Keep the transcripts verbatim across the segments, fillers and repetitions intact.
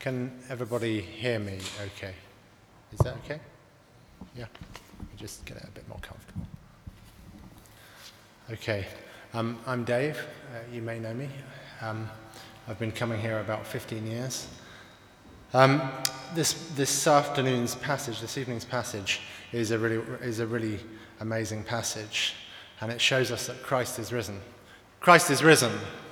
Can everybody hear me okay? Is that okay? Yeah? Let me just get it a bit more comfortable. Okay. Um, I'm Dave. Uh, you may know me. Um, I've been coming here about fifteen years. Um, this this afternoon's passage, this evening's passage, is a really is a really amazing passage, and it shows us that Christ is risen. Christ is risen.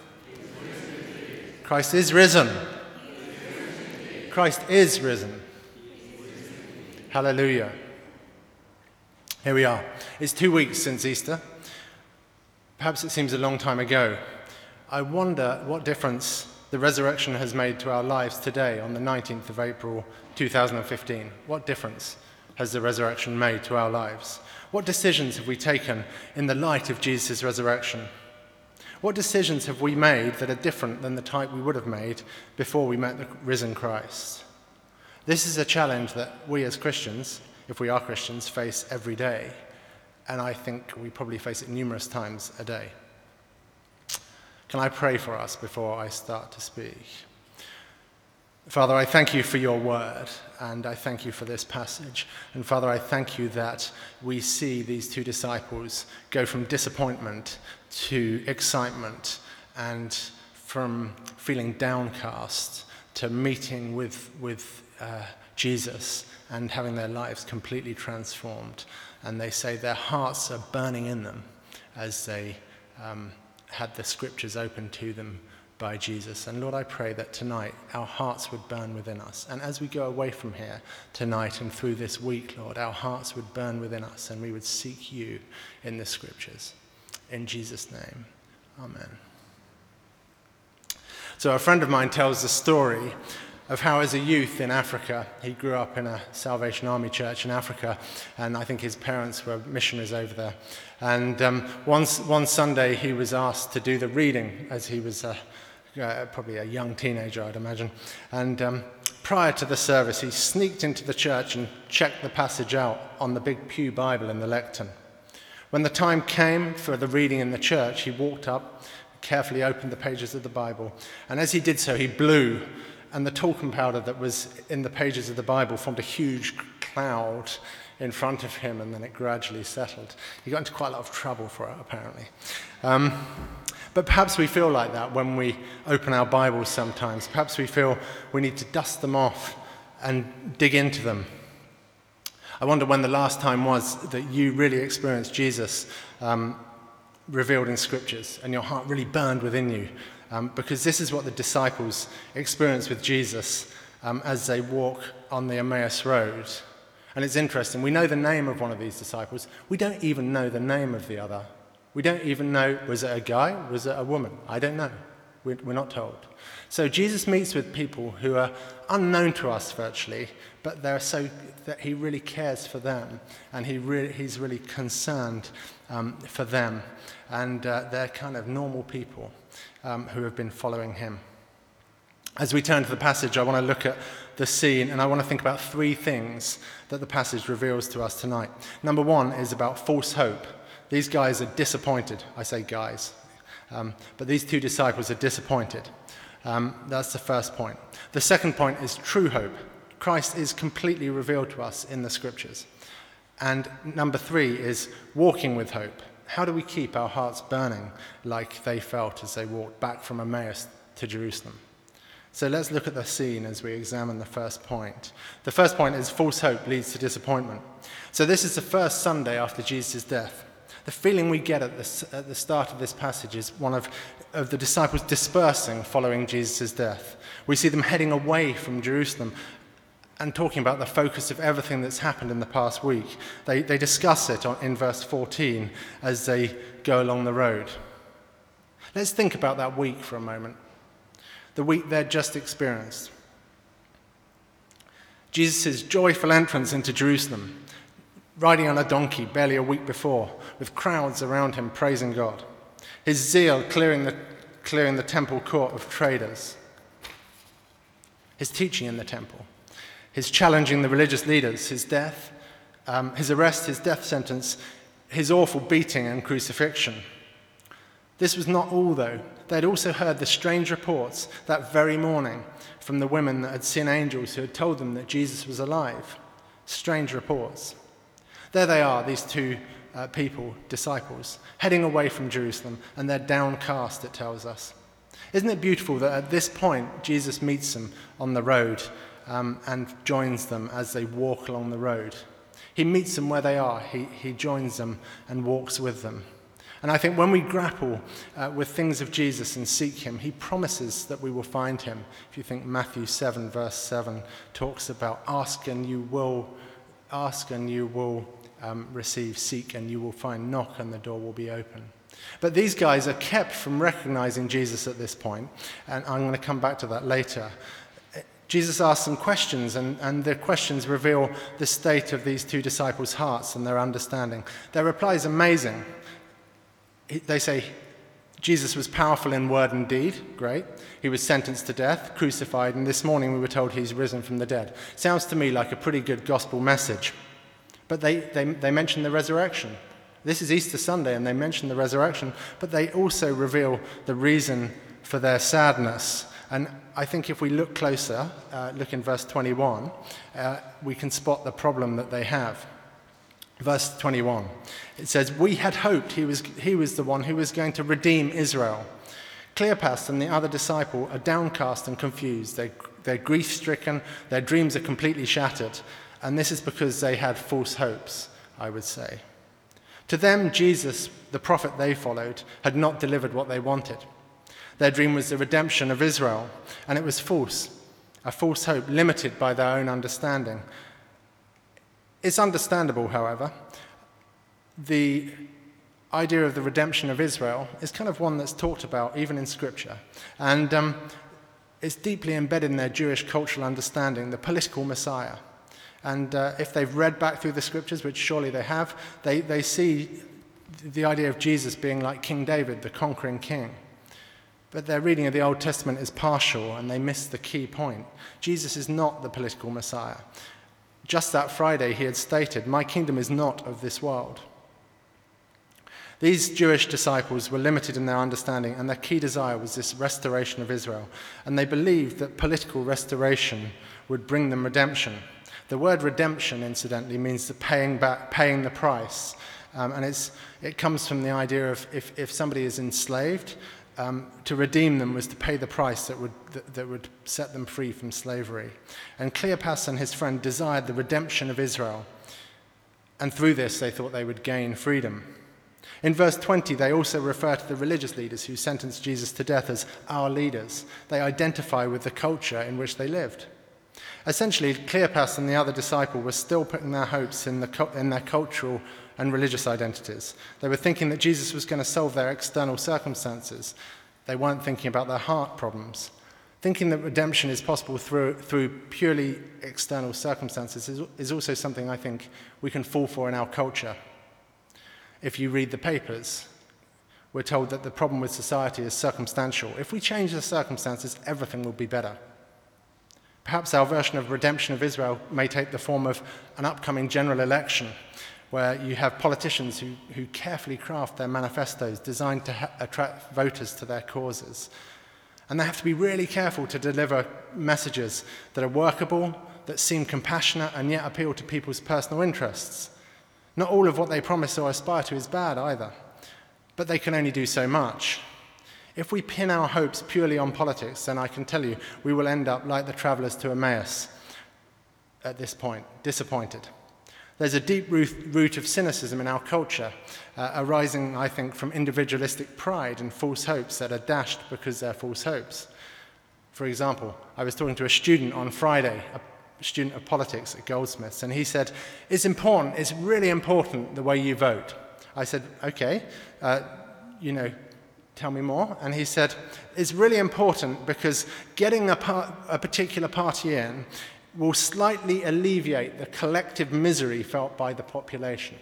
Christ is risen. Christ is risen. Hallelujah. Here we are. It's two weeks since Easter. Perhaps it seems a long time ago. I wonder what difference the resurrection has made to our lives today on the nineteenth of April two thousand fifteen. What difference has the resurrection made to our lives? What decisions have we taken in the light of Jesus' resurrection? What decisions have we made that are different than the type we would have made before we met the risen Christ? This is a challenge that we as Christians, if we are Christians, face every day. And I think we probably face it numerous times a day. Can I pray for us before I start to speak? Father, I thank you for your word, and I thank you for this passage. And Father, I thank you that we see these two disciples go from disappointment to excitement, and from feeling downcast to meeting with, with uh, Jesus and having their lives completely transformed. And they say their hearts are burning in them as they um, had the scriptures open to them by Jesus. And Lord, I pray that tonight our hearts would burn within us. And as we go away from here tonight and through this week, Lord, our hearts would burn within us and we would seek you in the scriptures. In Jesus' name, amen. So a friend of mine tells the story of how as a youth in Africa, he grew up in a Salvation Army church in Africa, and I think his parents were missionaries over there. And um, one, one Sunday he was asked to do the reading as he was uh, uh, probably a young teenager, I'd imagine. And um, prior to the service, he sneaked into the church and checked the passage out on the big pew Bible in the lectern. When the time came for the reading in the church, he walked up, carefully opened the pages of the Bible, and as he did so, he blew, and the talcum powder that was in the pages of the Bible formed a huge cloud in front of him, and then it gradually settled. He got into quite a lot of trouble for it, apparently. Um, but perhaps we feel like that when we open our Bibles sometimes. Perhaps we feel we need to dust them off and dig into them. I wonder when the last time was that you really experienced Jesus um, revealed in scriptures and your heart really burned within you. Um, because this is what the disciples experienced with Jesus um, as they walk on the Emmaus Road. And it's interesting, we know the name of one of these disciples. We don't even know the name of the other. We don't even know, was it a guy? Was it a woman? I don't know. We're, we're not told. So Jesus meets with people who are unknown to us virtually, but they're so that he really cares for them, and he really, he's really concerned um, for them. And uh, they're kind of normal people um, who have been following him. As we turn to the passage, I want to look at the scene, and I want to think about three things that the passage reveals to us tonight. Number one is about false hope. These guys are disappointed. I say guys. Um, but these two disciples are disappointed. Um, that's the first point. The second point is true hope. Christ is completely revealed to us in the scriptures. And number three is walking with hope. How do we keep our hearts burning like they felt as they walked back from Emmaus to Jerusalem? So let's look at the scene as we examine the first point. The first point is false hope leads to disappointment. So this is the first Sunday after Jesus' death. The feeling we get at the, at the start of this passage is one of, of the disciples dispersing following Jesus' death. We see them heading away from Jerusalem and talking about the focus of everything that's happened in the past week. They, they discuss it on, in verse fourteen as they go along the road. Let's think about that week for a moment. The week they'd just experienced. Jesus' joyful entrance into Jerusalem, riding on a donkey barely a week before, with crowds around him praising God. His zeal clearing the, clearing the temple court of traders. His teaching in the temple. His challenging the religious leaders. His death, um, his arrest, his death sentence, his awful beating and crucifixion. This was not all, though. they'd also heard the strange reports that very morning from the women that had seen angels who had told them that Jesus was alive. Strange reports. There they are, these two uh, people, disciples, heading away from Jerusalem, and they're downcast, it tells us. Isn't it beautiful that at this point Jesus meets them on the road um, and joins them as they walk along the road? He meets them where they are. He, he joins them and walks with them. And I think when we grapple uh, with things of Jesus and seek him, he promises that we will find him. If you think Matthew seven, verse seven, talks about ask and you will, ask and you will um, receive, seek and you will find, knock and the door will be open. But these guys are kept from recognizing Jesus at this point, and I'm going to come back to that later. Jesus asks some questions, and, and the questions reveal the state of these two disciples' hearts and their understanding. Their reply is amazing. They say, Jesus was powerful in word and deed. Great. He was sentenced to death, crucified, and this morning we were told he's risen from the dead. Sounds to me like a pretty good gospel message. But they, they, they mention the resurrection. This is Easter Sunday, and they mention the resurrection, but they also reveal the reason for their sadness. And I think if we look closer, uh, look in verse twenty-one, uh, we can spot the problem that they have. Verse twenty-one, it says, "We had hoped he was, he was the one who was going to redeem Israel." Cleopas and the other disciple are downcast and confused. They, they're grief-stricken, their dreams are completely shattered, and this is because they had false hopes, I would say. To them, Jesus, the prophet they followed, had not delivered what they wanted. Their dream was the redemption of Israel, and it was false, a false hope limited by their own understanding. It's understandable, however. The idea of the redemption of Israel is kind of one that's talked about even in Scripture, and um, it's deeply embedded in their Jewish cultural understanding, the political Messiah. And uh, if they've read back through the Scriptures, which surely they have, they, they see the idea of Jesus being like King David, the conquering king. But their reading of the Old Testament is partial, and they miss the key point. Jesus is not the political Messiah. Just that Friday, he had stated, "My kingdom is not of this world." These Jewish disciples were limited in their understanding, and their key desire was this restoration of Israel. And they believed that political restoration would bring them redemption. The word redemption, incidentally, means the paying back, paying the price. Um, and it's, it comes from the idea of if, if somebody is enslaved, um, to redeem them was to pay the price that would, that, that would set them free from slavery. And Cleopas and his friend desired the redemption of Israel. And through this, they thought they would gain freedom. In verse twenty, they also refer to the religious leaders who sentenced Jesus to death as our leaders. They identify with the culture in which they lived. Essentially, Cleopas and the other disciple were still putting their hopes in, the, in their cultural and religious identities. They were thinking that Jesus was going to solve their external circumstances. They weren't thinking about their heart problems. Thinking that redemption is possible through, through purely external circumstances is, is also something I think we can fall for in our culture. If you read the papers, we're told that the problem with society is circumstantial. If we change the circumstances, everything will be better. Perhaps our version of redemption of Israel may take the form of an upcoming general election where you have politicians who, who carefully craft their manifestos designed to ha- attract voters to their causes. And they have to be really careful to deliver messages that are workable, that seem compassionate, and yet appeal to people's personal interests. Not all of what they promise or aspire to is bad either, but they can only do so much. If we pin our hopes purely on politics, then I can tell you we will end up like the travelers to Emmaus at this point, disappointed. There's a deep root, root of cynicism in our culture, uh, arising, I think, from individualistic pride and false hopes that are dashed because they're false hopes. For example, I was talking to a student on Friday, a student of politics at Goldsmiths, and he said, it's important, it's really important the way you vote. I said, okay, uh, you know, tell me more. And he said, it's really important because getting a, par- a particular party in will slightly alleviate the collective misery felt by the population.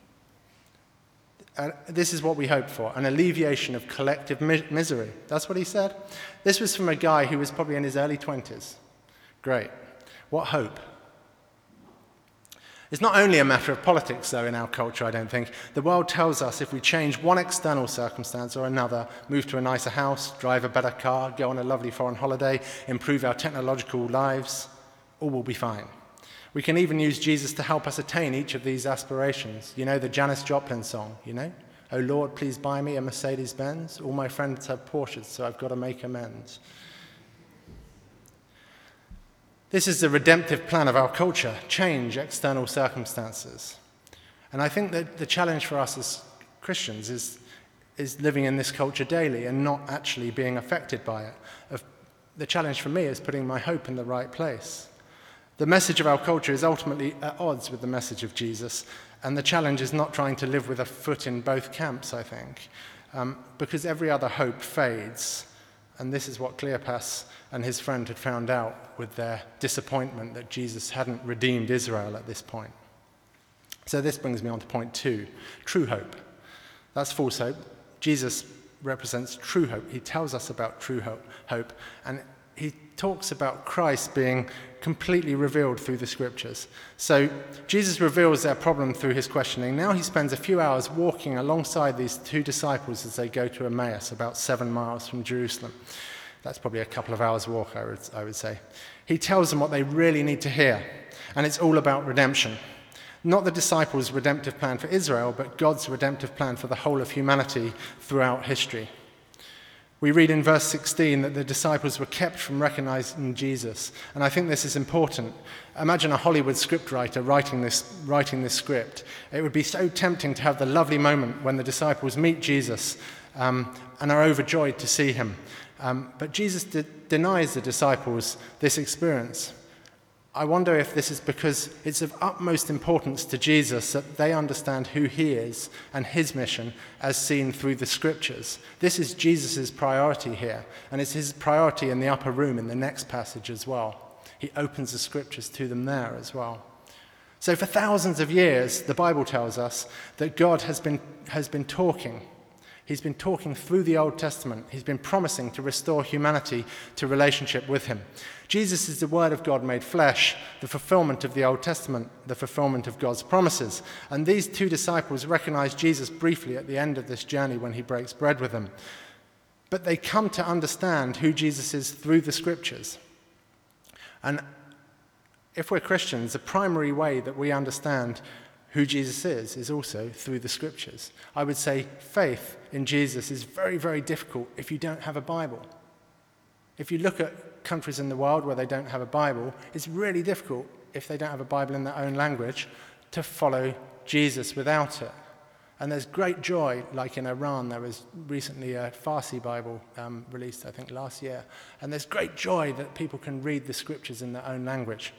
Uh, this is what we hope for, an alleviation of collective mi- misery. That's what he said. This was from a guy who was probably in his early twenties. Great. What hope? It's not only a matter of politics, though, in our culture, I don't think. The world tells us if we change one external circumstance or another, move to a nicer house, drive a better car, go on a lovely foreign holiday, improve our technological lives, all will be fine. We can even use Jesus to help us attain each of these aspirations. You know the Janis Joplin song, you know? Oh Lord, please buy me a Mercedes-Benz. All my friends have Porsches, so I've got to make amends. This is the redemptive plan of our culture, change external circumstances. And I think that the challenge for us as Christians is, is living in this culture daily and not actually being affected by it. The challenge for me is putting my hope in the right place. The message of our culture is ultimately at odds with the message of Jesus, and the challenge is not trying to live with a foot in both camps, I think, um, because every other hope fades. And this is what Cleopas and his friend had found out with their disappointment that Jesus hadn't redeemed Israel at this point. So this brings me on to point two, true hope. That's false hope. Jesus represents true hope. He tells us about true hope, hope, and he talks about Christ being completely revealed through the scriptures. So Jesus reveals their problem through his questioning. Now he spends a few hours walking alongside these two disciples as they go to Emmaus, about seven miles from Jerusalem. That's probably a couple of hours walk, I would, I would say. He tells them what they really need to hear, and it's all about redemption. Not the disciples' redemptive plan for Israel, but God's redemptive plan for the whole of humanity throughout history. We read in verse sixteen that the disciples were kept from recognizing Jesus, and I think this is important. Imagine a Hollywood scriptwriter writing this, writing this script. It would be so tempting to have the lovely moment when the disciples meet Jesus um, and are overjoyed to see him. Um, but Jesus de- denies the disciples this experience. I wonder if this is because it's of utmost importance to Jesus that they understand who he is and his mission as seen through the scriptures. This is Jesus' priority here, and it's his priority in the upper room in the next passage as well. He opens the scriptures to them there as well. So for thousands of years, the Bible tells us that God has been, has been talking. He's been talking through the Old Testament. He's been promising to restore humanity to relationship with him. Jesus is the Word of God made flesh, the fulfillment of the Old Testament, the fulfillment of God's promises. And these two disciples recognize Jesus briefly at the end of this journey when he breaks bread with them. But they come to understand who Jesus is through the Scriptures. And if we're Christians, the primary way that we understand who Jesus is is also through the Scriptures. I would say faith in Jesus is very, very difficult if you don't have a Bible. If you look at countries in the world where they don't have a Bible, it's really difficult, if they don't have a Bible in their own language, to follow Jesus without it. And there's great joy, like in Iran, there was recently a Farsi Bible um, released, I think, last year. And there's great joy that people can read the Scriptures in their own language.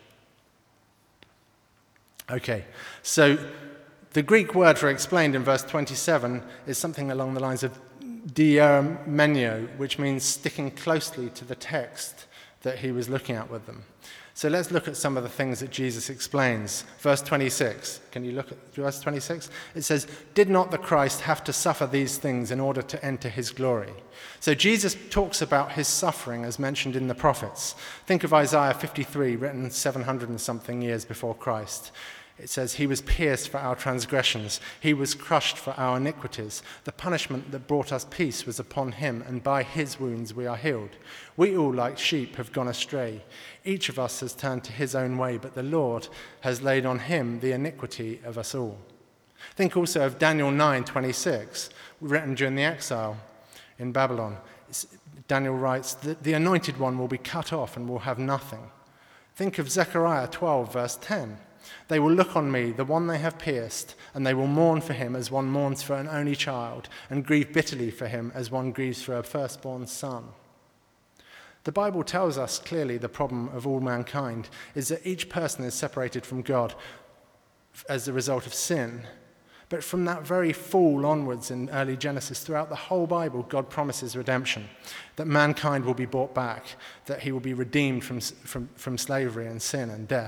Okay, so the Greek word for explained in verse twenty-seven is something along the lines of diamenio, which means sticking closely to the text that he was looking at with them. So let's look at some of the things that Jesus explains. Verse twenty-six, can you look at verse twenty-six? It says, "Did not the Christ have to suffer these things in order to enter his glory?" So Jesus talks about his suffering as mentioned in the prophets. Think of Isaiah fifty-three, written seven hundred and something years before Christ. It says, "He was pierced for our transgressions. He was crushed for our iniquities. The punishment that brought us peace was upon him, and by his wounds we are healed. We all, like sheep, have gone astray. Each of us has turned to his own way, but the Lord has laid on him the iniquity of us all." Think also of Daniel nine twenty-six, written during the exile in Babylon. Daniel writes, "The anointed one will be cut off and will have nothing." Think of Zechariah twelve, verse ten. "They will look on me, the one they have pierced, and they will mourn for him as one mourns for an only child, and grieve bitterly for him as one grieves for a firstborn son." The Bible tells us clearly the problem of all mankind is that each person is separated from God as a result of sin. But from that very fall onwards in early Genesis, throughout the whole Bible, God promises redemption, that mankind will be brought back, that he will be redeemed from, from, from slavery and sin and death,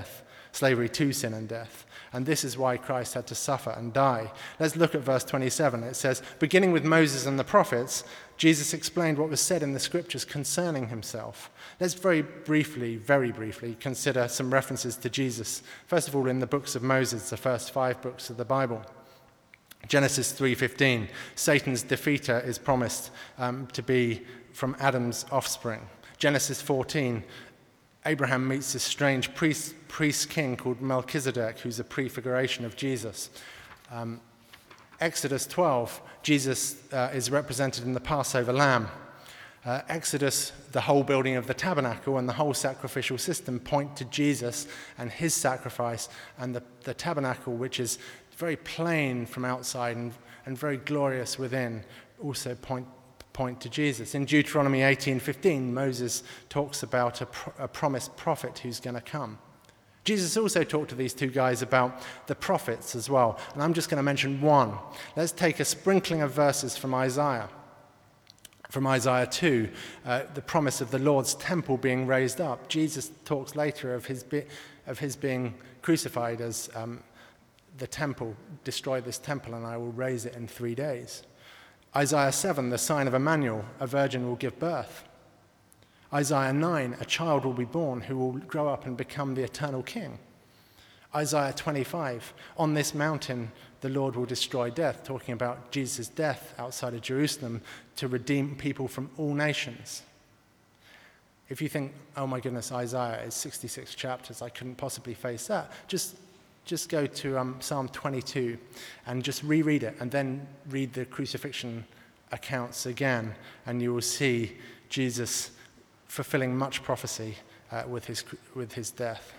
slavery to sin and death. And this is why Christ had to suffer and die. Let's look at verse twenty-seven. It says, beginning with Moses and the prophets, Jesus explained what was said in the scriptures concerning himself. Let's very briefly, very briefly, consider some references to Jesus. First of all, in the books of Moses, the first five books of the Bible. Genesis three fifteen, Satan's defeater is promised um, to be from Adam's offspring. Genesis fourteen, Abraham meets this strange priest, priest king called Melchizedek, who's a prefiguration of Jesus. Um, Exodus twelve, Jesus uh, is represented in the Passover lamb. Uh, Exodus, the whole building of the tabernacle and the whole sacrificial system point to Jesus and his sacrifice, and the, the tabernacle, which is very plain from outside and, and very glorious within, also point point to Jesus. In Deuteronomy eighteen fifteen, Moses talks about a, pro- a promised prophet who's going to come. Jesus also talked to these two guys about the prophets as well, and I'm just going to mention one. Let's take a sprinkling of verses from Isaiah. From Isaiah two, uh, the promise of the Lord's temple being raised up. Jesus talks later of his, be- of his being crucified as um, the temple, destroy this temple and I will raise it in three days. Isaiah seven, the sign of Emmanuel, a virgin will give birth. Isaiah nine, a child will be born who will grow up and become the eternal king. Isaiah twenty-five, on this mountain the Lord will destroy death, talking about Jesus' death outside of Jerusalem to redeem people from all nations. If you think, oh my goodness, Isaiah is sixty-six chapters, I couldn't possibly face that, just Just go to um, Psalm twenty-two and just reread it and then read the crucifixion accounts again, and you will see Jesus fulfilling much prophecy uh, with his with his death.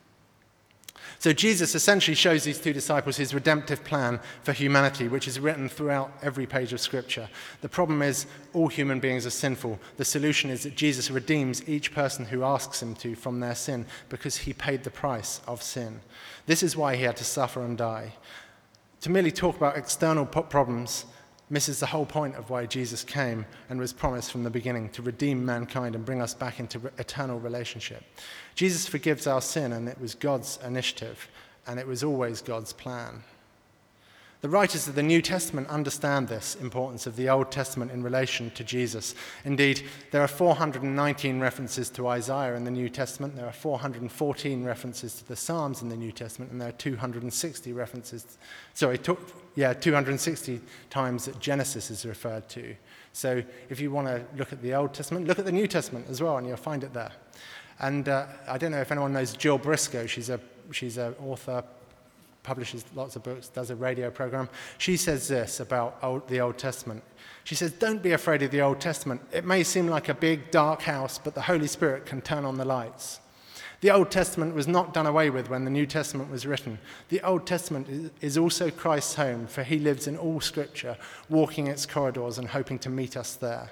So Jesus essentially shows these two disciples his redemptive plan for humanity, which is written throughout every page of Scripture. The problem is all human beings are sinful. The solution is that Jesus redeems each person who asks him to from their sin because he paid the price of sin. This is why he had to suffer and die. To merely talk about external problems misses the whole point of why Jesus came and was promised from the beginning to redeem mankind and bring us back into eternal relationship. Jesus forgives our sin, and it was God's initiative, and it was always God's plan. The writers of the New Testament understand this importance of the Old Testament in relation to Jesus. Indeed, there are four hundred nineteen references to Isaiah in the New Testament, there are four hundred fourteen references to the Psalms in the New Testament, and there are two hundred sixty references, sorry, to, yeah, two hundred sixty times that Genesis is referred to. So if you want to look at the Old Testament, look at the New Testament as well, and you'll find it there. And uh, I don't know if anyone knows Jill Briscoe. She's a she's an author, publishes lots of books, does a radio program. She says this about old, the Old Testament. She says, don't be afraid of the Old Testament. It may seem like a big, dark house, but the Holy Spirit can turn on the lights. The Old Testament was not done away with when the New Testament was written. The Old Testament is also Christ's home, for he lives in all Scripture, walking its corridors and hoping to meet us there.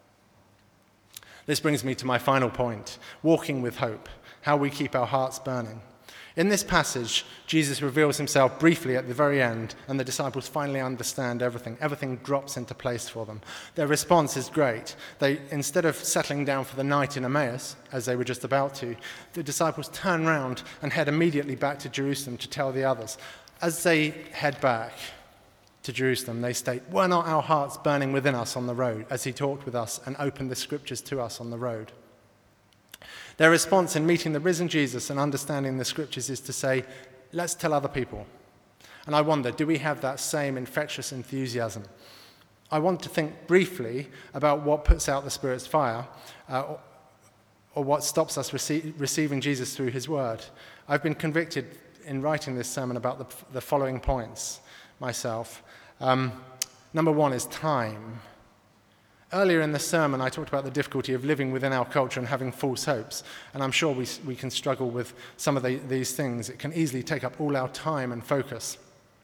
This brings me to my final point, walking with hope, how we keep our hearts burning. In this passage, Jesus reveals himself briefly at the very end, and the disciples finally understand everything. Everything drops into place for them. Their response is great. They, instead of settling down for the night in Emmaus, as they were just about to, the disciples turn round and head immediately back to Jerusalem to tell the others. As they head back to Jerusalem, they state, were not our hearts burning within us on the road as he talked with us and opened the Scriptures to us on the road? Their response in meeting the risen Jesus and understanding the Scriptures is to say, let's tell other people. And I wonder, do we have that same infectious enthusiasm? I want to think briefly about what puts out the Spirit's fire, uh, or, or what stops us rece- receiving Jesus through his word. I've been convicted in writing this sermon about the, the following points myself. Um, number one is time. Earlier in the sermon, I talked about the difficulty of living within our culture and having false hopes, and I'm sure we, we can struggle with some of the, these things. It can easily take up all our time and focus.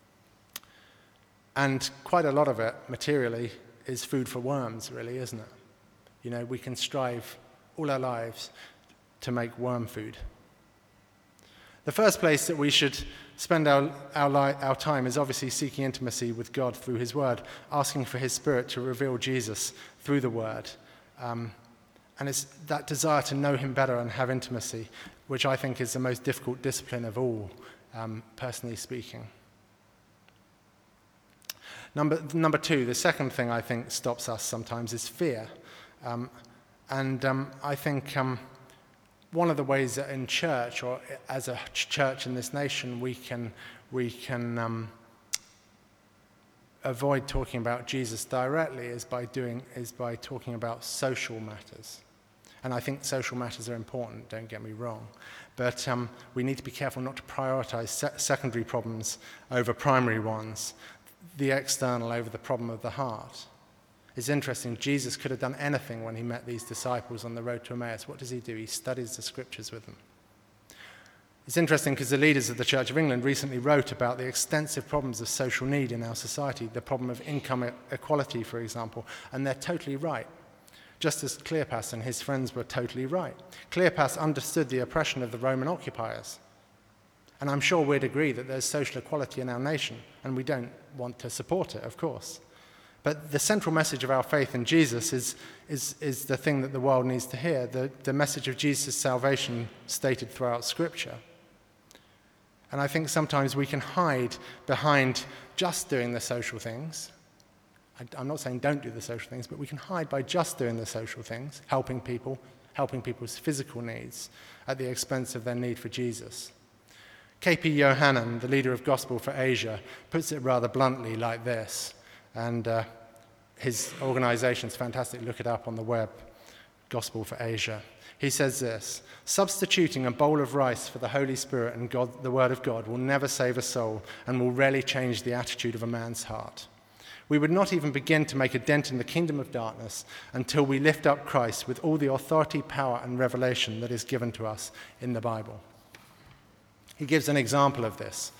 And quite a lot of it, materially, is food for worms, really, isn't it? You know, we can strive all our lives to make worm food. The first place that we should spend our, our, li- our time is obviously seeking intimacy with God through his word, asking for his Spirit to reveal Jesus through the word. Um, and it's that desire to know him better and have intimacy. which I think is the most difficult discipline of all, um, personally speaking. Number, number two, the second thing I think stops us sometimes is fear. Um, and um, I think um, one of the ways that in church, or as a church in this nation, we can, we can um, avoid talking about Jesus directly is by doing is by talking about social matters. And I think social matters are important, don't get me wrong. But um, we need to be careful not to prioritize se- secondary problems over primary ones, the external over the problem of the heart. It's interesting, Jesus could have done anything when he met these disciples on the road to Emmaus. What does he do? He studies the scriptures with them. It's interesting because the leaders of the Church of England recently wrote about the extensive problems of social need in our society, the problem of income equality, for example, and they're totally right. Just as Cleopas and his friends were totally right. Cleopas understood the oppression of the Roman occupiers. And I'm sure we'd agree that there's social equality in our nation, and we don't want to support it, of course. But the central message of our faith in Jesus is, is, is the thing that the world needs to hear, the, the message of Jesus' salvation stated throughout Scripture. And I think sometimes we can hide behind just doing the social things. I'm not saying don't do the social things, but we can hide by just doing the social things, helping people, helping people's physical needs at the expense of their need for Jesus. K P Yohannan, the leader of Gospel for Asia, puts it rather bluntly like this, and uh, his organization's fantastic, look it up on the web, Gospel for Asia. He says this: substituting a bowl of rice for the Holy Spirit and God, the Word of God will never save a soul and will rarely change the attitude of a man's heart. We would not even begin to make a dent in the kingdom of darkness until we lift up Christ with all the authority, power, and revelation that is given to us in the Bible. He gives an example of this.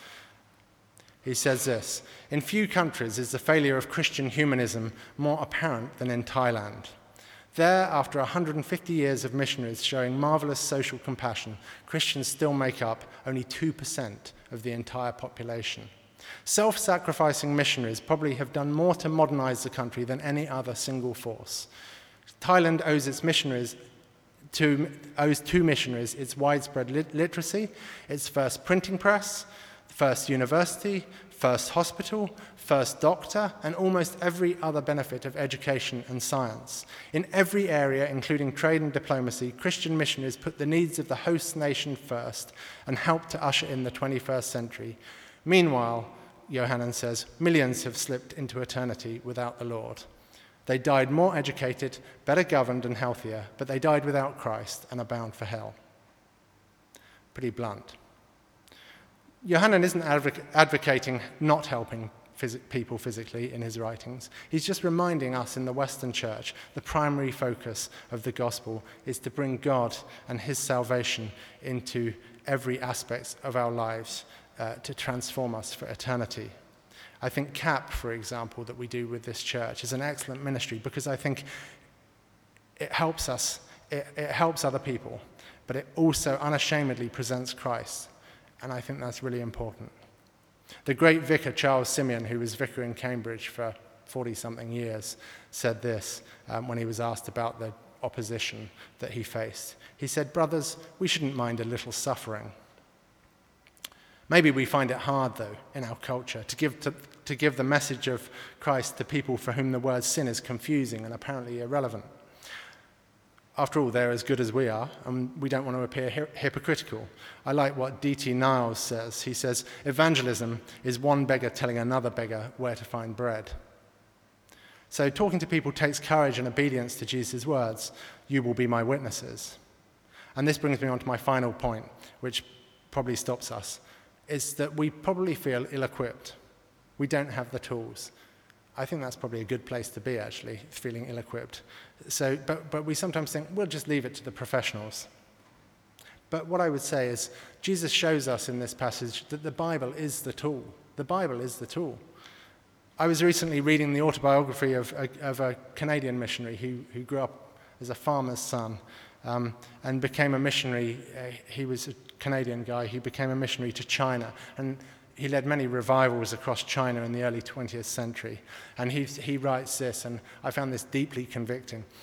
He says this: in few countries is the failure of Christian humanism more apparent than in Thailand. There, after one hundred fifty years of missionaries showing marvelous social compassion, Christians still make up only two percent of the entire population. Self-sacrificing missionaries probably have done more to modernize the country than any other single force. Thailand owes its missionaries to, owes two missionaries its widespread lit- literacy, its first printing press, first university, first hospital, first doctor, and almost every other benefit of education and science. In every area, including trade and diplomacy, Christian missionaries put the needs of the host nation first and helped to usher in the twenty-first century. Meanwhile, Yohannan says, millions have slipped into eternity without the Lord. They died more educated, better governed, and healthier, but they died without Christ and are bound for hell. Pretty blunt. Yohannan isn't advoc- advocating not helping phys- people physically in his writings. He's just reminding us in the Western Church the primary focus of the gospel is to bring God and his salvation into every aspect of our lives, Uh, to transform us for eternity. I think C A P, for example, that we do with this church is an excellent ministry because I think it helps us, it, it helps other people, but it also unashamedly presents Christ, and I think that's really important. The great vicar Charles Simeon, who was vicar in Cambridge for forty-something years, said this um, when he was asked about the opposition that he faced. He said, "Brothers, we shouldn't mind a little suffering." Maybe we find it hard, though, in our culture to give, to, to give the message of Christ to people for whom the word sin is confusing and apparently irrelevant. After all, they're as good as we are, and we don't want to appear hi- hypocritical. I like what D T Niles says. He says, evangelism is one beggar telling another beggar where to find bread. So talking to people takes courage and obedience to Jesus' words. You will be my witnesses. And this brings me on to my final point, which probably stops us, is that we probably feel ill-equipped. We don't have the tools. I think that's probably a good place to be, actually, feeling ill-equipped. So, but, but we sometimes think, we'll just leave it to the professionals. But what I would say is, Jesus shows us in this passage that the Bible is the tool. The Bible is the tool. I was recently reading the autobiography of a, of a Canadian missionary who, who grew up as a farmer's son um, and became a missionary. Uh, he was a Canadian guy. He became a missionary to China, and he led many revivals across China in the early twentieth century. And he, he writes this, and I found this deeply convicting.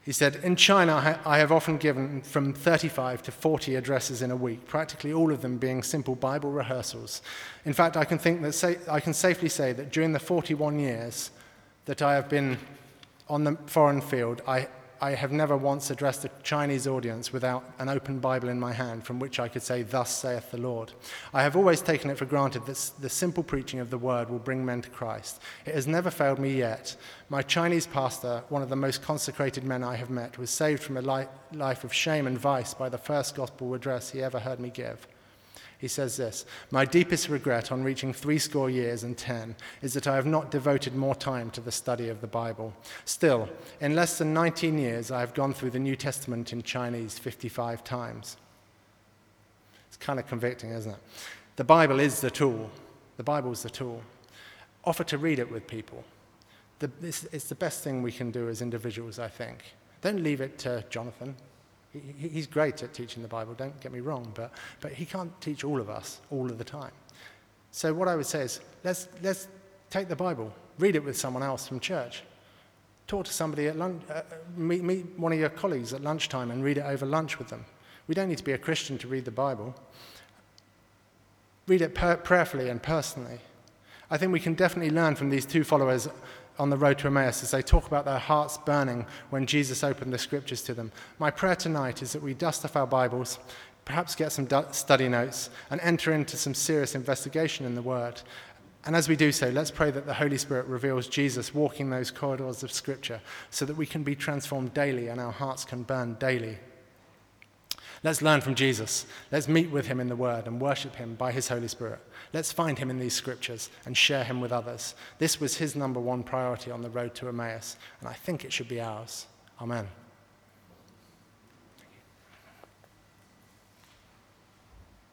He said, in China, I have often given from thirty-five to forty addresses in a week, practically all of them being simple Bible rehearsals. In fact, I can think that say, I can safely say that during the forty-one years that I have been on the foreign field, I, I have never once addressed a Chinese audience without an open Bible in my hand from which I could say, thus saith the Lord. I have always taken it for granted that the simple preaching of the word will bring men to Christ. It has never failed me yet. My Chinese pastor, one of the most consecrated men I have met, was saved from a li- life of shame and vice by the first gospel address he ever heard me give. He says this, my deepest regret on reaching threescore years and ten is that I have not devoted more time to the study of the Bible. Still, in less than nineteen years, I have gone through the New Testament in Chinese fifty-five times. It's kind of convicting, isn't it? The Bible is the tool. The Bible is the tool. Offer to read it with people. The, it's, it's the best thing we can do as individuals, I think. Don't leave it to Jonathan. He's great at teaching the Bible, don't get me wrong, but, but he can't teach all of us all of the time. So what I would say is, let's, let's take the Bible, read it with someone else from church. Talk to somebody at lunch, uh, meet, meet one of your colleagues at lunchtime and read it over lunch with them. We don't need to be a Christian to read the Bible. Read it per- prayerfully and personally. I think we can definitely learn from these two followers on the road to Emmaus as they talk about their hearts burning when Jesus opened the scriptures to them. My prayer tonight is that we dust off our Bibles, perhaps get some study notes, and enter into some serious investigation in the Word. And as we do so, let's pray that the Holy Spirit reveals Jesus walking those corridors of Scripture so that we can be transformed daily and our hearts can burn daily. Let's learn from Jesus. Let's meet with him in the Word and worship him by his Holy Spirit. Let's find him in these scriptures and share him with others. This was his number one priority on the road to Emmaus, and I think it should be ours. Amen.